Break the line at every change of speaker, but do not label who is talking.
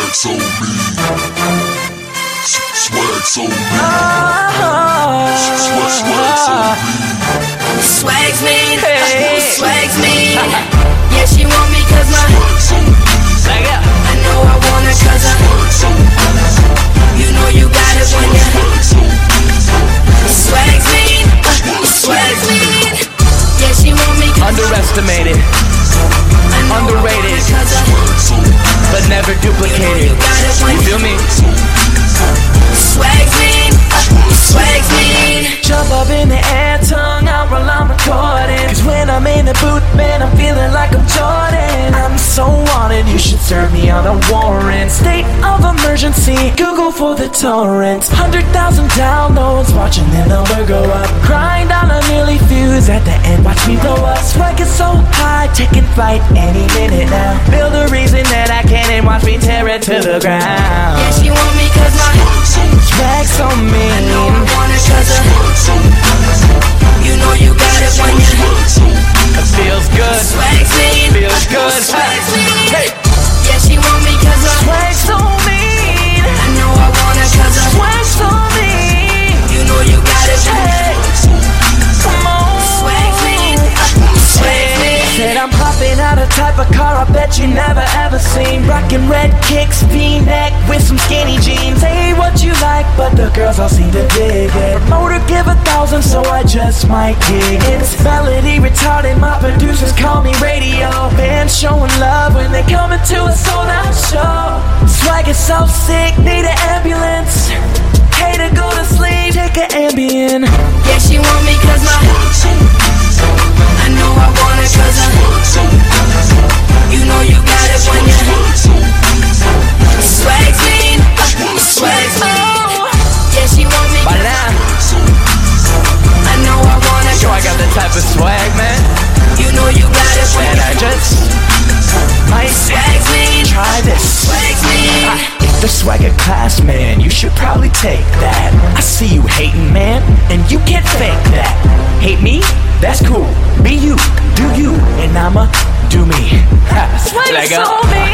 so mean. Swag so mean. Swag so mean.
Swag's mean. Swag's mean. Yeah, she want me cause my I know I want her cause you know you got it when you swag's mean. Swag's mean. Yeah, she want me cause
underestimated, underrated, but never duplicated. You feel me?
Swag's mean. Swag's mean.
Jump up in the air, tongue out while I'm recording. Cause when I'm in the booth, man, I'm feeling like I'm Jordan. I'm so wanted, you should serve me on a warrant. State of emergency, Google for the torrents. 100,000 downloads, watching the number go up. Grind on a nearly fuse, at the end watch me blow up. Swag is so high, taking flight any minute now. Build a reason that I can and watch me tear it to the ground.
Yeah, she want me cause my
swag so mean.
I know I want her cause you know you got it when you
it feels good.
Swag's mean.
Feels good.
Swag's mean.
Hey.
Yeah, she want me cause
swag so mean.
I know I want her cause
swag so mean.
You know you got it.
Hey. Come on.
Swag's mean. Swag's mean.
Said I'm hopping out a type of car I bet you never ever seen. Rockin' red kicks, V-neck with some skinny jeans. Say what you like, but the girls all seem to dig it. Promoter give 1,000, so I just might gig. It's melody retarded, my producers call me radio. Fans showing love when they come into a sold out show. Swag is so sick, need an ambulance. Hey to go to sleep, take an Ambien.
Yeah, she want me cause my I know I want her cause you know you got it when you swag's mean. Swag's mean. Yeah, she want me cause I know I want her.
Yo, I got that type of swag, man.
You know you got it when
and I just might
swag's mean.
Try this.
Swag's mean.
The swagger class, man, you should probably take that. I see you hating, man, and you can't fake that. Hate me? That's cool. Be you, do you, and I'ma do me.
Swagger so mean.